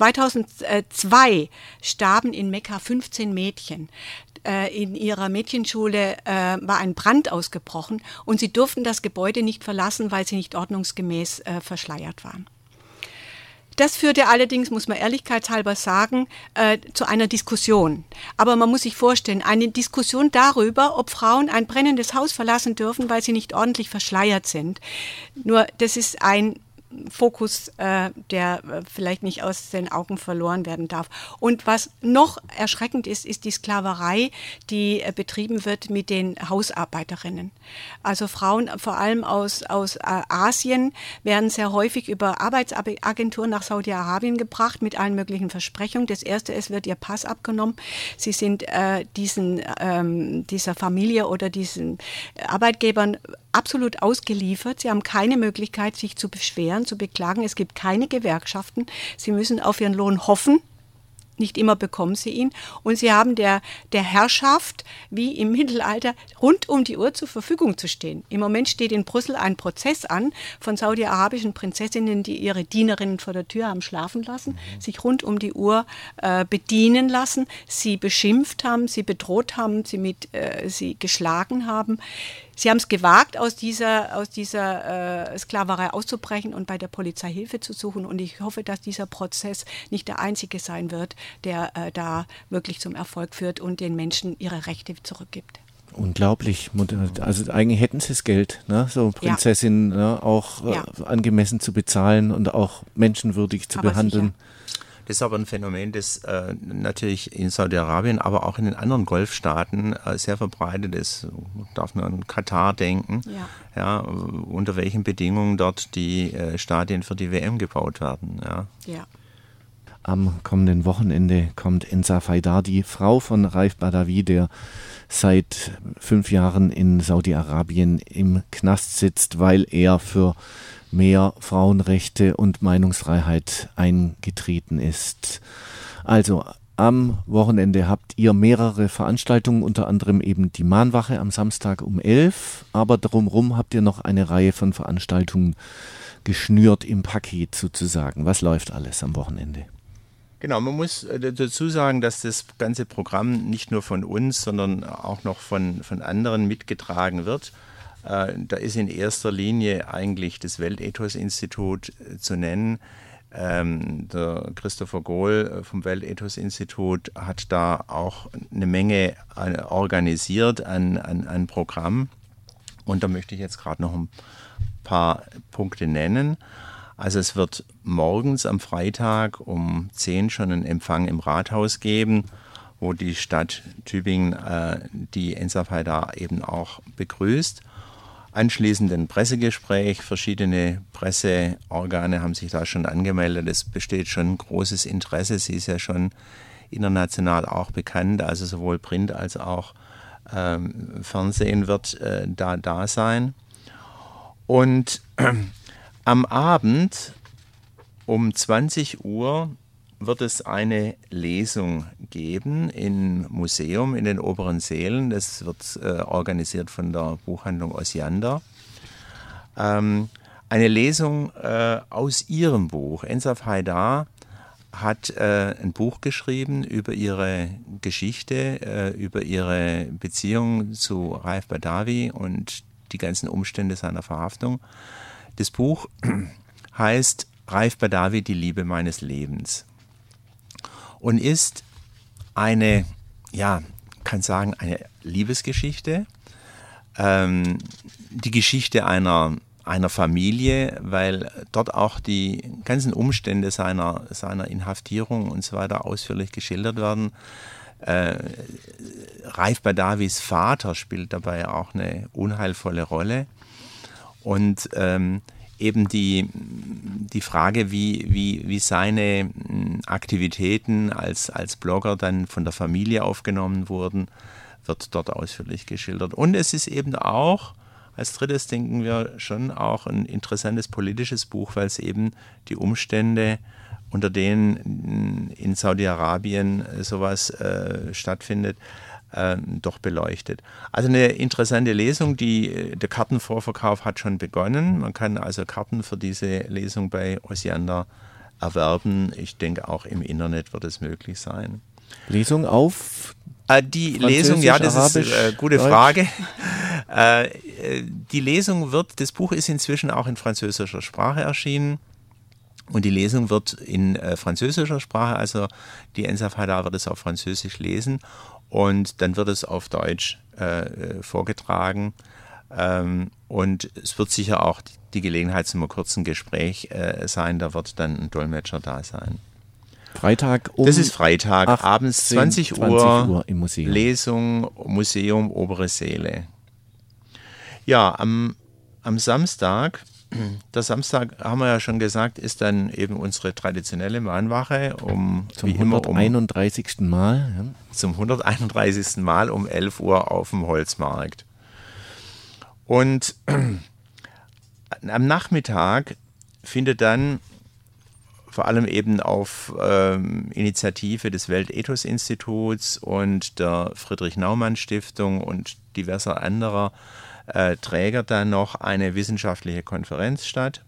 2002 starben in Mekka 15 Mädchen. In ihrer Mädchenschule war ein Brand ausgebrochen und sie durften das Gebäude nicht verlassen, weil sie nicht ordnungsgemäß verschleiert waren. Das führte allerdings, muss man ehrlichkeitshalber sagen, zu einer Diskussion. Aber man muss sich vorstellen, eine Diskussion darüber, ob Frauen ein brennendes Haus verlassen dürfen, weil sie nicht ordentlich verschleiert sind. Nur das ist ein Fokus, der vielleicht nicht aus den Augen verloren werden darf. Und was noch erschreckend ist, ist die Sklaverei, die betrieben wird mit den Hausarbeiterinnen. Also Frauen, vor allem aus Asien, werden sehr häufig über Arbeitsagenturen nach Saudi-Arabien gebracht mit allen möglichen Versprechungen. Das erste, es wird ihr Pass abgenommen. Sie sind dieser Familie oder diesen Arbeitgebern absolut ausgeliefert. Sie haben keine Möglichkeit, sich zu beschweren, zu beklagen. Es gibt keine Gewerkschaften. Sie müssen auf ihren Lohn hoffen. Nicht immer bekommen sie ihn. Und sie haben der Herrschaft, wie im Mittelalter, rund um die Uhr zur Verfügung zu stehen. Im Moment steht in Brüssel ein Prozess an von saudi-arabischen Prinzessinnen, die ihre Dienerinnen vor der Tür haben schlafen lassen, sich rund um die Uhr bedienen lassen, sie beschimpft haben, sie bedroht haben, sie geschlagen haben. Sie haben es gewagt, aus dieser Sklaverei auszubrechen und bei der Polizei Hilfe zu suchen. Und ich hoffe, dass dieser Prozess nicht der einzige sein wird, der da wirklich zum Erfolg führt und den Menschen ihre Rechte zurückgibt. Unglaublich. Also eigentlich hätten sie das Geld, ne? So Prinzessinnen auch angemessen zu bezahlen und auch menschenwürdig zu behandeln. Sicher. Das ist aber ein Phänomen, das natürlich in Saudi-Arabien, aber auch in den anderen Golfstaaten sehr verbreitet ist. Man darf nur an Katar denken, unter welchen Bedingungen dort die Stadien für die WM gebaut werden. Ja. Am kommenden Wochenende kommt Enza Faidar, die Frau von Raif Badawi, der seit 5 Jahren in Saudi-Arabien im Knast sitzt, weil er für mehr Frauenrechte und Meinungsfreiheit eingetreten ist. Also am Wochenende habt ihr mehrere Veranstaltungen, unter anderem eben die Mahnwache am Samstag um 11, aber drumherum habt ihr noch eine Reihe von Veranstaltungen geschnürt im Paket sozusagen. Was läuft alles am Wochenende? Genau, man muss dazu sagen, dass das ganze Programm nicht nur von uns, sondern auch noch von anderen mitgetragen wird. Da ist in erster Linie eigentlich das Weltethos-Institut zu nennen. Der Christopher Gohl vom Weltethos-Institut hat da auch eine Menge organisiert an Programm. Und da möchte ich jetzt gerade noch ein paar Punkte nennen. Also es wird morgens am Freitag um 10 schon einen Empfang im Rathaus geben, wo die Stadt Tübingen die Enza Faidar eben auch begrüßt. Anschließend ein Pressegespräch, verschiedene Presseorgane haben sich da schon angemeldet. Es besteht schon großes Interesse, sie ist ja schon international auch bekannt, also sowohl Print als auch Fernsehen wird da sein. Und am Abend um 20 Uhr wird es eine Lesung geben im Museum in den oberen Sälen. Das wird organisiert von der Buchhandlung Osiander. Eine Lesung aus ihrem Buch. Enza Faidar hat ein Buch geschrieben über ihre Geschichte, über ihre Beziehung zu Raif Badawi und die ganzen Umstände seiner Verhaftung. Das Buch heißt Raif Badawi, die Liebe meines Lebens. Und ist eine Liebesgeschichte, die Geschichte einer Familie, weil dort auch die ganzen Umstände seiner Inhaftierung und so weiter ausführlich geschildert werden. Raif Badavis Vater spielt dabei auch eine unheilvolle Rolle. Und eben die Frage, wie seine Aktivitäten als Blogger dann von der Familie aufgenommen wurden, wird dort ausführlich geschildert. Und es ist eben auch, als drittes denken wir schon auch ein interessantes politisches Buch, weil es eben die Umstände, unter denen in Saudi-Arabien sowas stattfindet, doch beleuchtet. Also eine interessante Lesung, der Kartenvorverkauf hat schon begonnen. Man kann also Karten für diese Lesung bei Osiander erwerben. Ich denke, auch im Internet wird es möglich sein. Lesung auf? Die Lesung, ja, das ist eine gute Frage. Die Lesung das Buch ist inzwischen auch in französischer Sprache erschienen. Und die Lesung wird in französischer Sprache, also die Ensaf Haidar wird es auf Französisch lesen und dann wird es auf Deutsch vorgetragen. Und es wird sicher auch die Gelegenheit zu einem kurzen Gespräch sein, da wird dann ein Dolmetscher da sein. Freitag das ist Freitag, 18, abends 20 Uhr im Museum. Lesung, Museum Obere Seele. Ja, am Samstag, der Samstag, haben wir ja schon gesagt, ist dann eben unsere traditionelle Mahnwache zum 131. Mal. Ja. Zum 131. Mal um 11 Uhr auf dem Holzmarkt. Und am Nachmittag findet dann vor allem eben auf Initiative des Weltethos-Instituts und der Friedrich-Naumann-Stiftung und diverser anderer Träger dann noch eine wissenschaftliche Konferenz statt.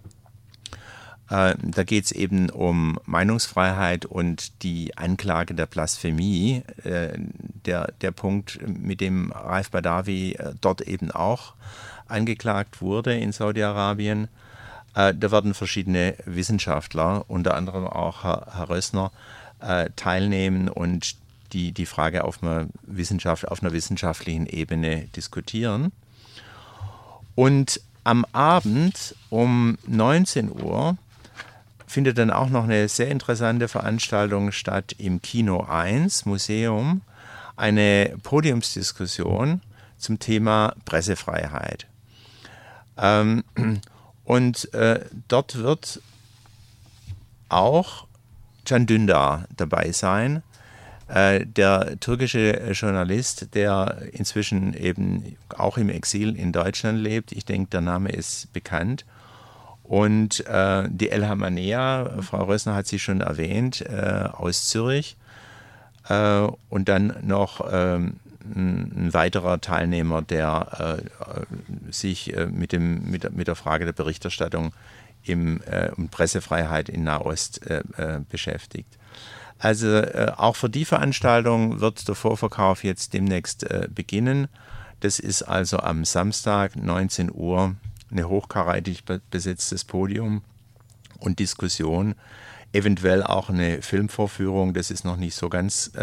Da geht es eben um Meinungsfreiheit und die Anklage der Blasphemie, der Punkt, mit dem Raif Badawi dort eben auch angeklagt wurde in Saudi-Arabien. Da werden verschiedene Wissenschaftler, unter anderem auch Herr Rössner, teilnehmen und die Frage auf einer wissenschaftlichen Ebene diskutieren. Und am Abend um 19 Uhr findet dann auch noch eine sehr interessante Veranstaltung statt im Kino 1 Museum, eine Podiumsdiskussion zum Thema Pressefreiheit. Und dort wird auch Can Dündar dabei sein, der türkische Journalist, der inzwischen eben auch im Exil in Deutschland lebt. Ich denke, der Name ist bekannt. Und die Elham Anea, Frau Rössner hat sie schon erwähnt, aus Zürich. Und dann noch ein weiterer Teilnehmer, der sich mit der Frage der Berichterstattung um Pressefreiheit in Nahost beschäftigt. Also auch für die Veranstaltung wird der Vorverkauf jetzt demnächst beginnen. Das ist also am Samstag 19 Uhr eine hochkarätig besetztes Podium und Diskussion. Eventuell auch eine Filmvorführung, das ist noch nicht so ganz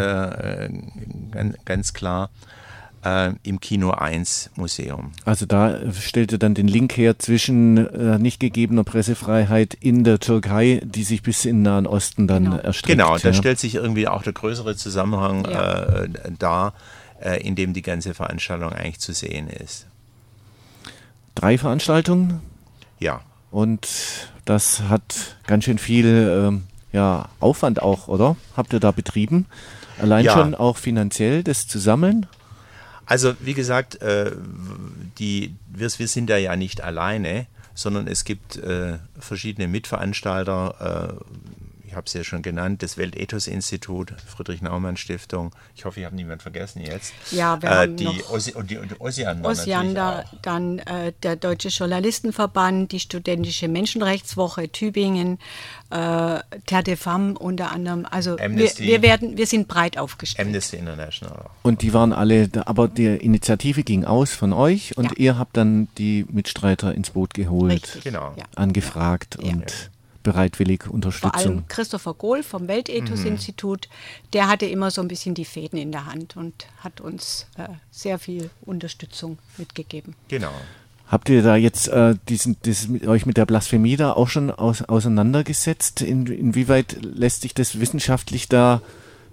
klar, im Kino 1 Museum. Also da stellt ihr dann den Link her zwischen nicht gegebener Pressefreiheit in der Türkei, die sich bis in den Nahen Osten dann erstreckt. Genau, da stellt sich irgendwie auch der größere Zusammenhang dar, in dem die ganze Veranstaltung eigentlich zu sehen ist. 3 Veranstaltungen? Ja. Und das hat ganz schön viel Aufwand auch, oder? Habt ihr da betrieben? Allein schon auch finanziell das zu sammeln? Also wie gesagt, wir sind da ja nicht alleine, sondern es gibt verschiedene Mitveranstalter. Ich habe es ja schon genannt, das Weltethos-Institut, Friedrich-Naumann-Stiftung. Ich hoffe, ich habe niemanden vergessen jetzt. Ja, wir haben die noch Osiander, dann der Deutsche Journalistenverband, die Studentische Menschenrechtswoche Tübingen, Terre des Femmes unter anderem. Also wir sind breit aufgestellt. Amnesty International. Und die waren alle, aber die Initiative ging aus von euch und ihr habt dann die Mitstreiter ins Boot geholt, Richtig, genau. angefragt und bereitwillig Unterstützung. Vor allem Christopher Gohl vom Weltethos-Institut, der hatte immer so ein bisschen die Fäden in der Hand und hat uns sehr viel Unterstützung mitgegeben. Genau. Habt ihr da jetzt euch mit der Blasphemie da auch schon auseinandergesetzt? Inwieweit lässt sich das wissenschaftlich da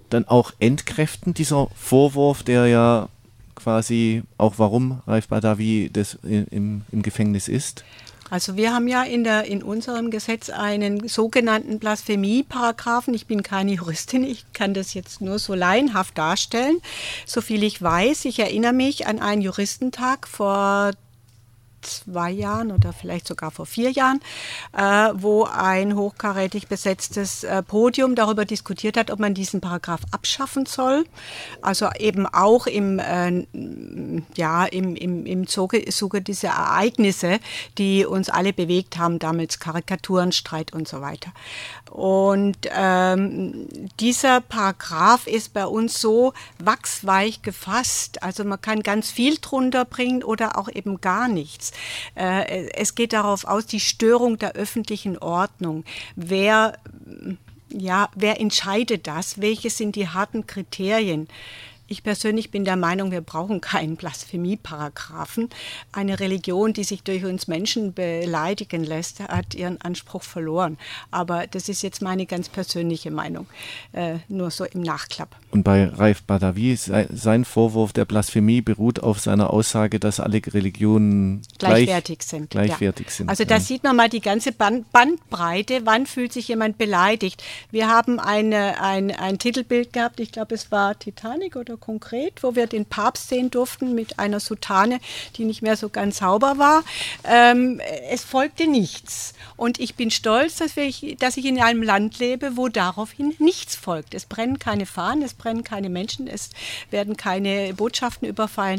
dann auch entkräften, dieser Vorwurf, der ja quasi auch warum Raif Badawi im Gefängnis ist? Also wir haben ja in unserem Gesetz einen sogenannten Blasphemie-Paragraphen. Ich bin keine Juristin, ich kann das jetzt nur so laienhaft darstellen. Soviel ich weiß, ich erinnere mich an einen Juristentag vor 2 Jahren oder vielleicht sogar vor 4 Jahren, wo ein hochkarätig besetztes Podium darüber diskutiert hat, ob man diesen Paragraph abschaffen soll. Also eben auch im Zuge dieser Ereignisse, die uns alle bewegt haben, damals Karikaturen, Streit und so weiter. Und dieser Paragraph ist bei uns so wachsweich gefasst. Also man kann ganz viel drunter bringen oder auch eben gar nichts. Es geht darauf aus, die Störung der öffentlichen Ordnung. Wer entscheidet das? Welche sind die harten Kriterien? Ich persönlich bin der Meinung, wir brauchen keinen Blasphemie-Paragraphen. Eine Religion, die sich durch uns Menschen beleidigen lässt, hat ihren Anspruch verloren. Aber das ist jetzt meine ganz persönliche Meinung, nur so im Nachklapp. Und bei Raif Badawi, sein Vorwurf der Blasphemie beruht auf seiner Aussage, dass alle Religionen gleichwertig sind. Also da sieht man mal die ganze Bandbreite. Wann fühlt sich jemand beleidigt? Wir haben ein Titelbild gehabt, ich glaube, es war Titanic oder konkret, wo wir den Papst sehen durften mit einer Soutane, die nicht mehr so ganz sauber war. Es folgte nichts. Und ich bin stolz, dass ich in einem Land lebe, wo daraufhin nichts folgt. Es brennen keine Fahnen, es brennen keine Menschen, es werden keine Botschaften überfallen.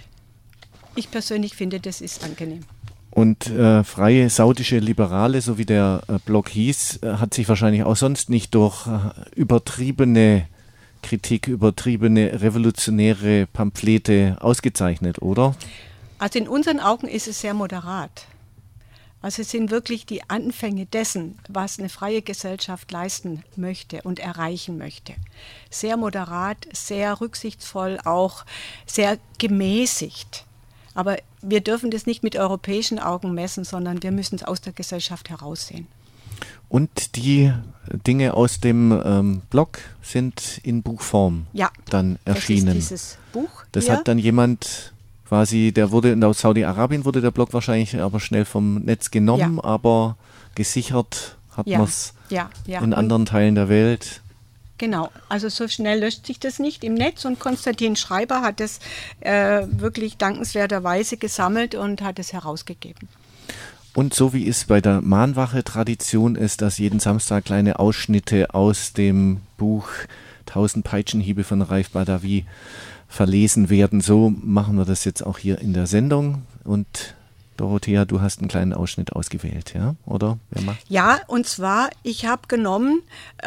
Ich persönlich finde, das ist angenehm. Und Freie Saudische Liberale, so wie der Blog hieß, hat sich wahrscheinlich auch sonst nicht durch übertriebene Kritik, übertriebene revolutionäre Pamphlete ausgezeichnet, oder? Also in unseren Augen ist es sehr moderat. Also es sind wirklich die Anfänge dessen, was eine freie Gesellschaft leisten möchte und erreichen möchte. Sehr moderat, sehr rücksichtsvoll, auch sehr gemäßigt. Aber wir dürfen das nicht mit europäischen Augen messen, sondern wir müssen es aus der Gesellschaft heraussehen. Und die Dinge aus dem Blog sind in Buchform dann erschienen. Das ist dieses Buch. Das hat dann jemand quasi, der wurde aus Saudi-Arabien, wurde der Blog wahrscheinlich aber schnell vom Netz genommen, aber gesichert hat man es in anderen Teilen der Welt. Genau, also so schnell löscht sich das nicht im Netz und Konstantin Schreiber hat es wirklich dankenswerterweise gesammelt und hat es herausgegeben. Und so wie es bei der Mahnwache Tradition ist, dass jeden Samstag kleine Ausschnitte aus dem Buch 1000 Peitschenhiebe von Raif Badawi verlesen werden, so machen wir das jetzt auch hier in der Sendung. Und Dorothea, du hast einen kleinen Ausschnitt ausgewählt, ja? Oder? Wer macht? Ja, und zwar, ich habe genommen,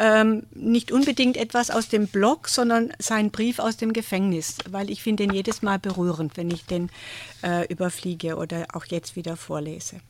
nicht unbedingt etwas aus dem Blog, sondern seinen Brief aus dem Gefängnis, weil ich finde ihn jedes Mal berührend, wenn ich den überfliege oder auch jetzt wieder vorlese.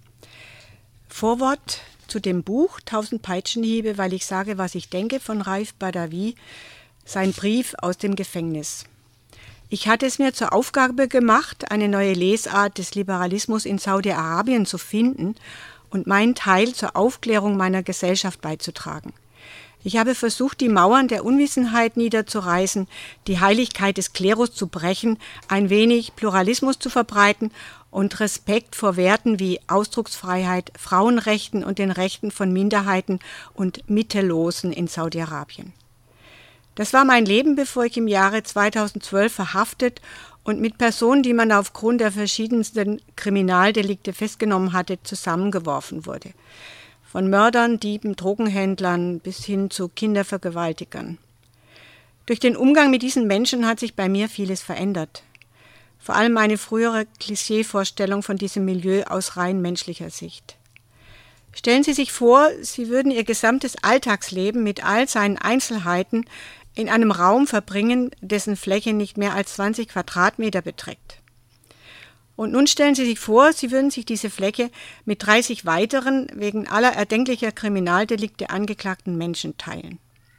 Vorwort zu dem Buch 1000 Peitschenhiebe, weil ich sage, was ich denke, von Raif Badawi, sein Brief aus dem Gefängnis. Ich hatte es mir zur Aufgabe gemacht, eine neue Lesart des Liberalismus in Saudi-Arabien zu finden und meinen Teil zur Aufklärung meiner Gesellschaft beizutragen. Ich habe versucht, die Mauern der Unwissenheit niederzureißen, die Heiligkeit des Klerus zu brechen, ein wenig Pluralismus zu verbreiten und Respekt vor Werten wie Ausdrucksfreiheit, Frauenrechten und den Rechten von Minderheiten und Mittellosen in Saudi-Arabien. Das war mein Leben, bevor ich im Jahre 2012 verhaftet und mit Personen, die man aufgrund der verschiedensten Kriminaldelikte festgenommen hatte, zusammengeworfen wurde. Von Mördern, Dieben, Drogenhändlern bis hin zu Kindervergewaltigern. Durch den Umgang mit diesen Menschen hat sich bei mir vieles verändert. Vor allem meine frühere Klischeevorstellung von diesem Milieu aus rein menschlicher Sicht. Stellen Sie sich vor, Sie würden Ihr gesamtes Alltagsleben mit all seinen Einzelheiten in einem Raum verbringen, dessen Fläche nicht mehr als 20 Quadratmeter beträgt. Und nun stellen Sie sich vor, Sie würden sich diese Fläche mit 30 weiteren, wegen aller erdenklicher Kriminaldelikte angeklagten Menschen teilen.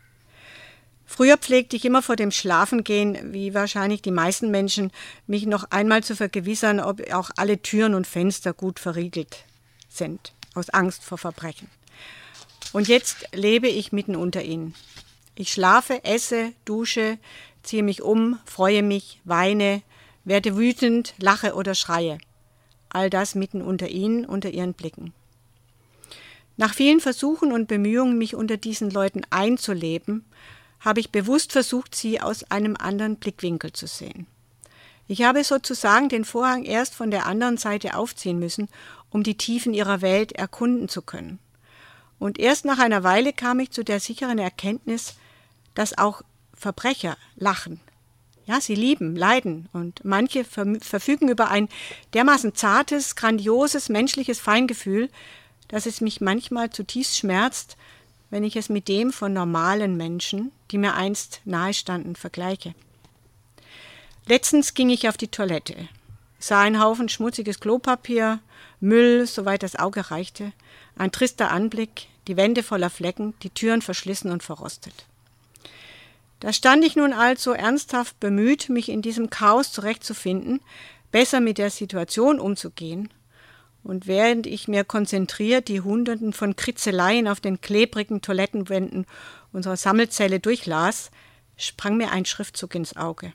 Früher pflegte ich immer vor dem Schlafengehen, wie wahrscheinlich die meisten Menschen, mich noch einmal zu vergewissern, ob auch alle Türen und Fenster gut verriegelt sind, aus Angst vor Verbrechen. Und jetzt lebe ich mitten unter ihnen. Ich schlafe, esse, dusche, ziehe mich um, freue mich, weine, werde wütend, lache oder schreie. All das mitten unter ihnen, unter ihren Blicken. Nach vielen Versuchen und Bemühungen, mich unter diesen Leuten einzuleben, habe ich bewusst versucht, sie aus einem anderen Blickwinkel zu sehen. Ich habe sozusagen den Vorhang erst von der anderen Seite aufziehen müssen, um die Tiefen ihrer Welt erkunden zu können. Und erst nach einer Weile kam ich zu der sicheren Erkenntnis, dass auch Verbrecher lachen. Ja, sie lieben, leiden und manche verfügen über ein dermaßen zartes, grandioses, menschliches Feingefühl, dass es mich manchmal zutiefst schmerzt, wenn ich es mit dem von normalen Menschen, die mir einst nahestanden, vergleiche. Letztens ging ich auf die Toilette, sah einen Haufen schmutziges Klopapier, Müll, soweit das Auge reichte, ein trister Anblick, die Wände voller Flecken, die Türen verschlissen und verrostet. Da stand ich nun also ernsthaft bemüht, mich in diesem Chaos zurechtzufinden, besser mit der Situation umzugehen. Und während ich mir konzentriert die Hunderten von Kritzeleien auf den klebrigen Toilettenwänden unserer Sammelzelle durchlas, sprang mir ein Schriftzug ins Auge.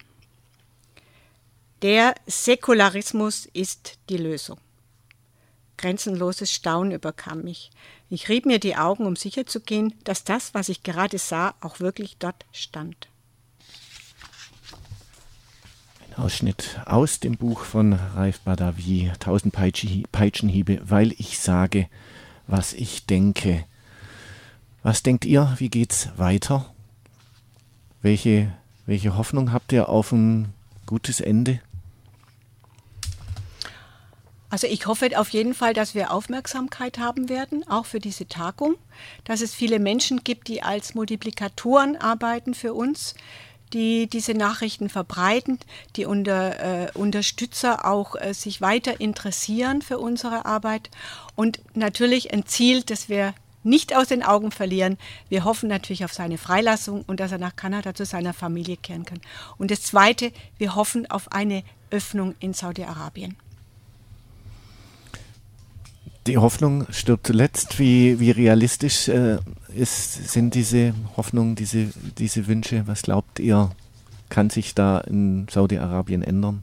Der Säkularismus ist die Lösung. Grenzenloses Staunen überkam mich. Ich rieb mir die Augen, um sicherzugehen, dass das, was ich gerade sah, auch wirklich dort stand. Ein Ausschnitt aus dem Buch von Raif Badawi, 1000 Peitschenhiebe, weil ich sage, was ich denke. Was denkt ihr? Wie geht's weiter? Welche Hoffnung habt ihr auf ein gutes Ende? Also ich hoffe auf jeden Fall, dass wir Aufmerksamkeit haben werden, auch für diese Tagung, dass es viele Menschen gibt, die als Multiplikatoren arbeiten für uns, die diese Nachrichten verbreiten, die Unterstützer auch sich weiter interessieren für unsere Arbeit und natürlich ein Ziel, das wir nicht aus den Augen verlieren. Wir hoffen natürlich auf seine Freilassung und dass er nach Kanada zu seiner Familie kehren kann. Und das Zweite, wir hoffen auf eine Öffnung in Saudi-Arabien. Die Hoffnung stirbt zuletzt. Wie realistisch sind diese Hoffnungen, diese Wünsche? Was glaubt ihr, kann sich da in Saudi-Arabien ändern?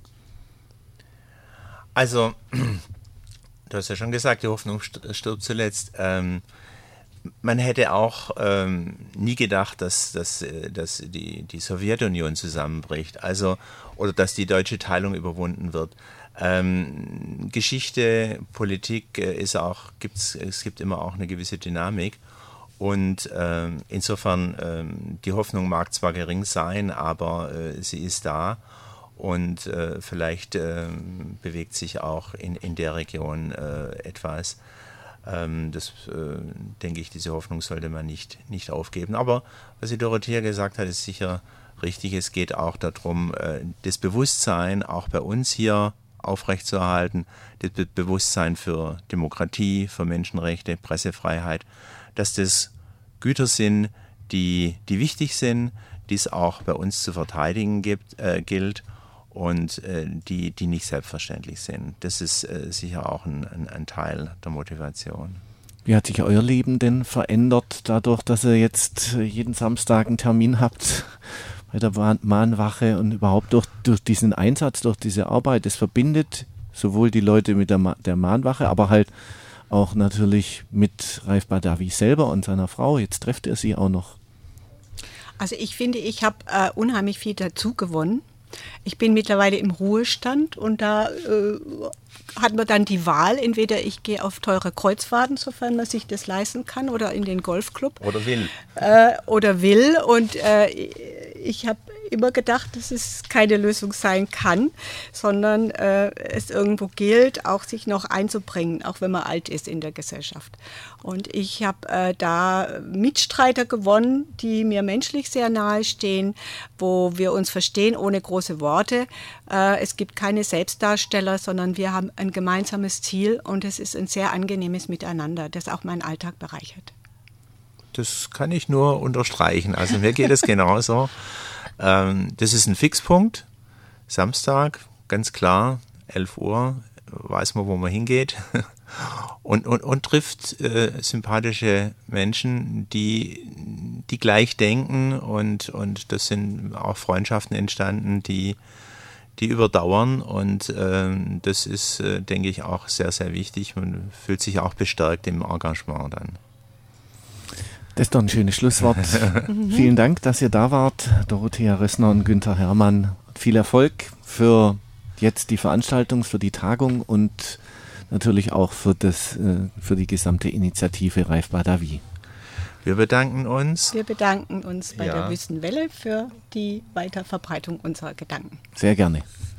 Also, du hast ja schon gesagt, die Hoffnung stirbt zuletzt. Man hätte auch nie gedacht, dass die Sowjetunion zusammenbricht, oder dass die deutsche Teilung überwunden wird. Geschichte, Politik es gibt immer auch eine gewisse Dynamik und insofern die Hoffnung mag zwar gering sein, aber sie ist da und vielleicht bewegt sich auch in der Region etwas. Denke ich, diese Hoffnung sollte man nicht aufgeben. Aber was die Dorothea gesagt hat, ist sicher richtig. Es geht auch darum, das Bewusstsein auch bei uns hier aufrechtzuerhalten, das Bewusstsein für Demokratie, für Menschenrechte, Pressefreiheit, dass das Güter sind, die wichtig sind, die es auch bei uns zu verteidigen gilt und die nicht selbstverständlich sind. Das ist sicher auch ein Teil der Motivation. Wie hat sich euer Leben denn verändert, dadurch, dass ihr jetzt jeden Samstag einen Termin habt bei der Mahnwache und überhaupt durch diesen Einsatz, durch diese Arbeit? Es verbindet sowohl die Leute mit der Mahnwache, aber halt auch natürlich mit Raif Badawi selber und seiner Frau. Jetzt trefft ihr sie auch noch. Also ich finde, ich habe unheimlich viel dazu gewonnen. Ich bin mittlerweile im Ruhestand und da hat man dann die Wahl, entweder ich gehe auf teure Kreuzfahrten, sofern man sich das leisten kann, oder in den Golfclub. Oder will. Und ich habe immer gedacht, dass es keine Lösung sein kann, sondern es irgendwo gilt, auch sich noch einzubringen, auch wenn man alt ist in der Gesellschaft. Und ich habe da Mitstreiter gewonnen, die mir menschlich sehr nahe stehen, wo wir uns verstehen ohne große Worte. Es gibt keine Selbstdarsteller, sondern wir haben ein gemeinsames Ziel und es ist ein sehr angenehmes Miteinander, das auch meinen Alltag bereichert. Das kann ich nur unterstreichen. Also mir geht es genauso. Das ist ein Fixpunkt. Samstag, ganz klar, 11 Uhr, weiß man, wo man hingeht. Und trifft sympathische Menschen, die die gleich denken und das sind auch Freundschaften entstanden, die überdauern und das ist, denke ich, auch sehr, sehr wichtig. Man fühlt sich auch bestärkt im Engagement dann. Das ist doch ein schönes Schlusswort. Vielen Dank, dass ihr da wart, Dorothea Rössner und Günther Herrmann. Viel Erfolg für jetzt die Veranstaltung, für die Tagung und natürlich auch für die gesamte Initiative Raif Badawi. Wir bedanken uns. Wir bedanken uns bei der Wüstenwelle für die Weiterverbreitung unserer Gedanken. Sehr gerne.